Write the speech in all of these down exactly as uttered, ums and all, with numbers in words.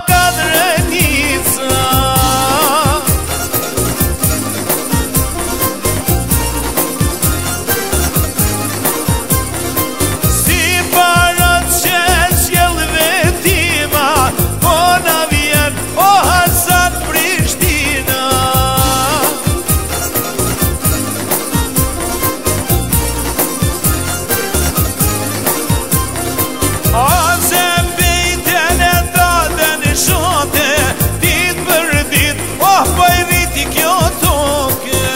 Kadrenica. Si parët që s'jell vetima, po na vjen o Hasan Prishtina. Ose bejten e datën shote, dit për dit, oh po i rriti kjo toke.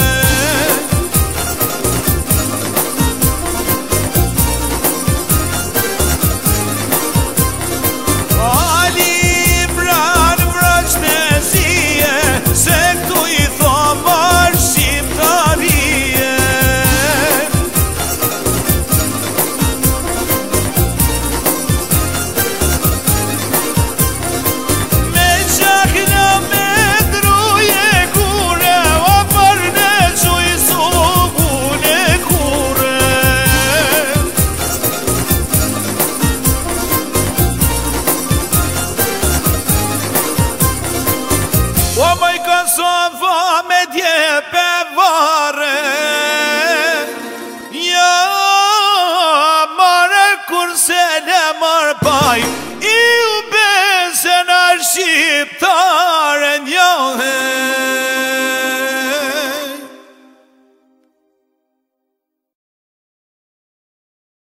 Ali bran vraq në zije, se këtu i thomar shqiptarije. Me qakna me druje kure, o për në gjuj sugune kure. O moj Kosova me djepe vare, ja mare kurse le mar paj, i u besen a shqipta.